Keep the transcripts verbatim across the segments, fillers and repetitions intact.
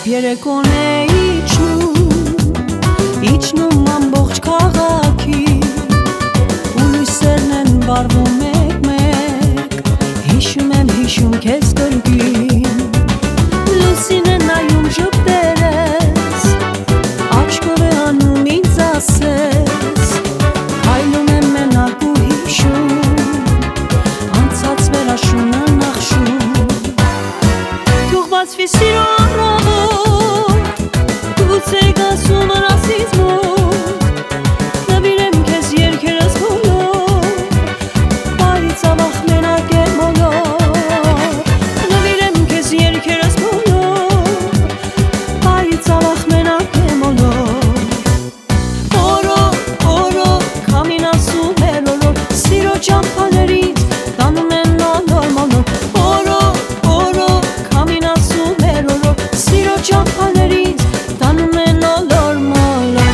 Երեկոն է իջնում, իջնում ամբողջ քաղաքի, ու լույսերն են վառվում մեկ-մեկ, հիշում եմ, հիշում քեզ կրկին, լուսին է նայում ժպտերես, աչքով է անում ինձ ասես, քայլում եմ մենակ ու հիշում, անցած վերաշունը նախշում, թող բացվի սիրո առավոտ, գուցե գասում անասից մոտ, նվիրեմ քեզ երգերս բոլոր, բայց ավախ մենակ եմ բոլոր, նվիրեմ քեզ երգերս բոլոր, բայց ավախ մենակ եմ բոլոր, օրո, օրո, քամին ասում էր օրոր, սիրո ճամփաներից տանում են նոր մոլոր, օրո, օրո, քամին ասում էր օրոր, սիրո ճամփաներից տանում են նոր մոլոր։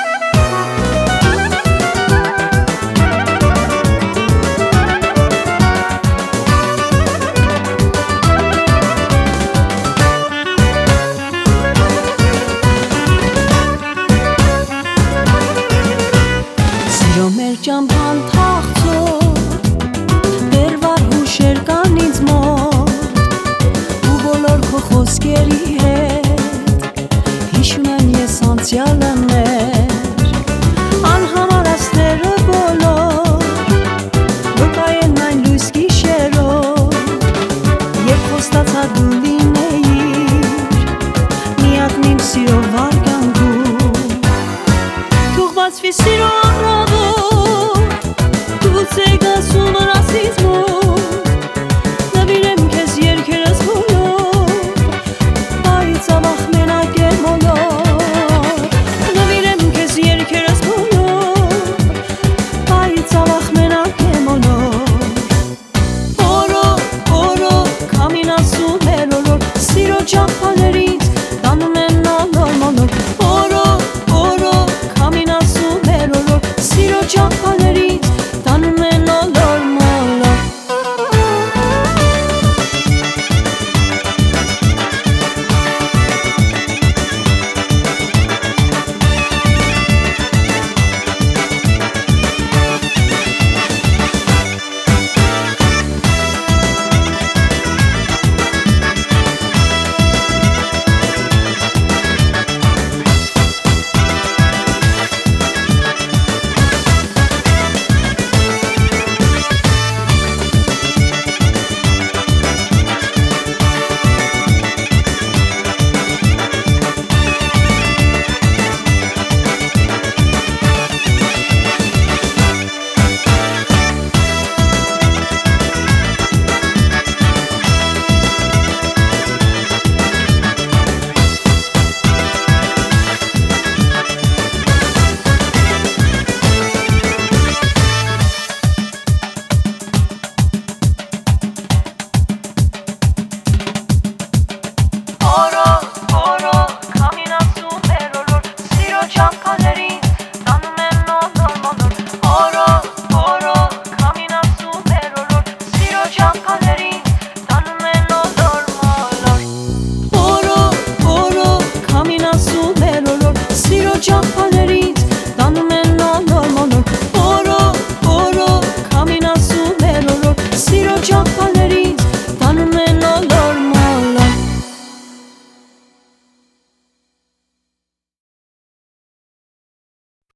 Սիրո մեր ճամփան թախծոտ, դեռվար հուշեր կան ինձ մոտ, ու բոլոր քո խոսքերի հետ, հիշում եմ ես անցյալը մեր, անհամար աստղերը բոլոր, վկայեն այն լույս գիշերով, երբ խոստացա դու լինել